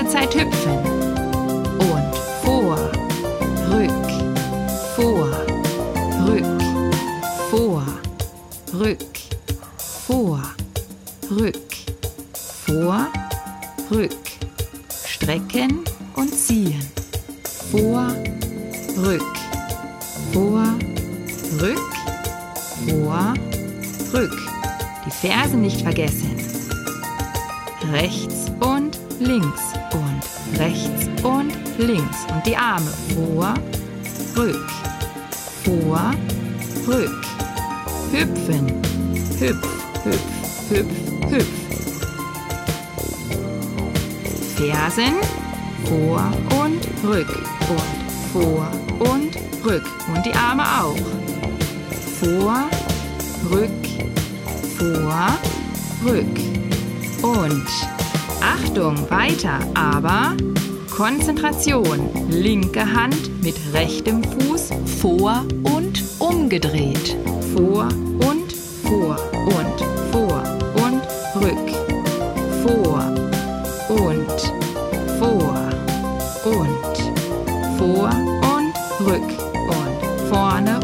ganze Zeit hüpfen. Und vor, rück, vor, rück, vor, rück, vor, rück, vor, rück. Strecken und ziehen. Vor, rück, vor, rück, vor, rück. Die Ferse nicht vergessen. Rechts und links und rechts und links. Und die Arme vor, rück, vor, rück. Hüpfen, hüpf, hüpf, hüpf, hüpf. Fersen vor und rück und vor und rück. Und die Arme auch. Vor, rück, vor, rück. Und Achtung, weiter, aber Konzentration. Linke Hand mit rechtem Fuß vor und umgedreht. Vor und vor und vor und rück. Vor und vor und vor und rück. Und vorne